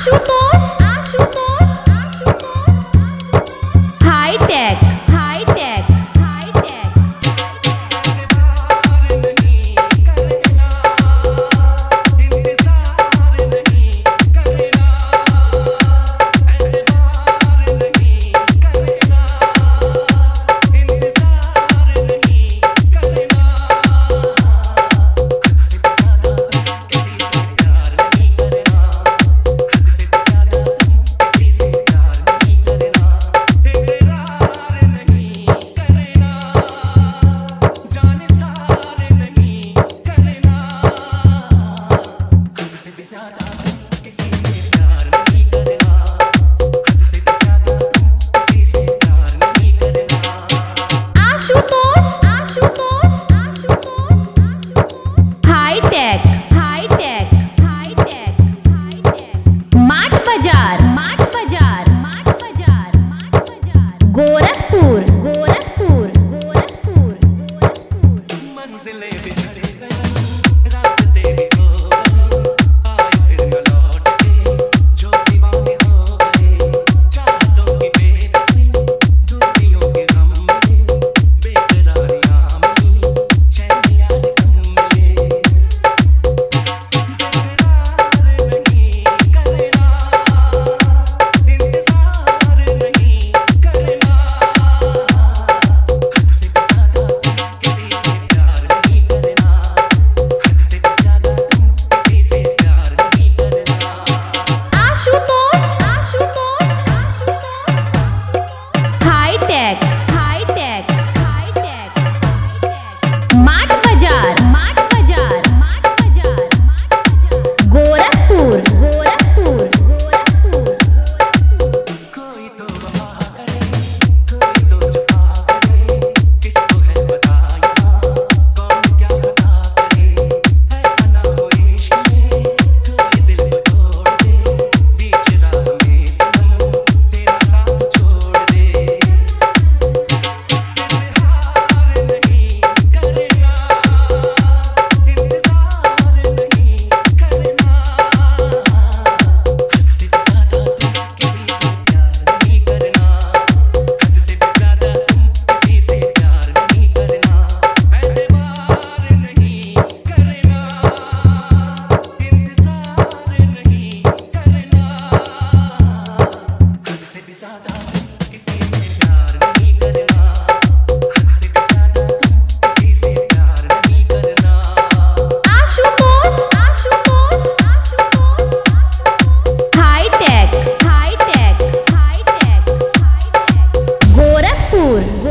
Ashutosh Ashutosh Ashutosh hitech hitech hitech Gorakhpur Gorakhpur Gorakhpur Gorakhpur मंजिलें बिछड़ गई रास्ते भी खो गए आए फिर न लौट के जो दीवाने हो गए चाहतों की बेबसी दूरियों के गम में बेकरारियां में चैन याद कम मिले बेकरार नहीं करना इंतजार नहीं करना गोरखपुर।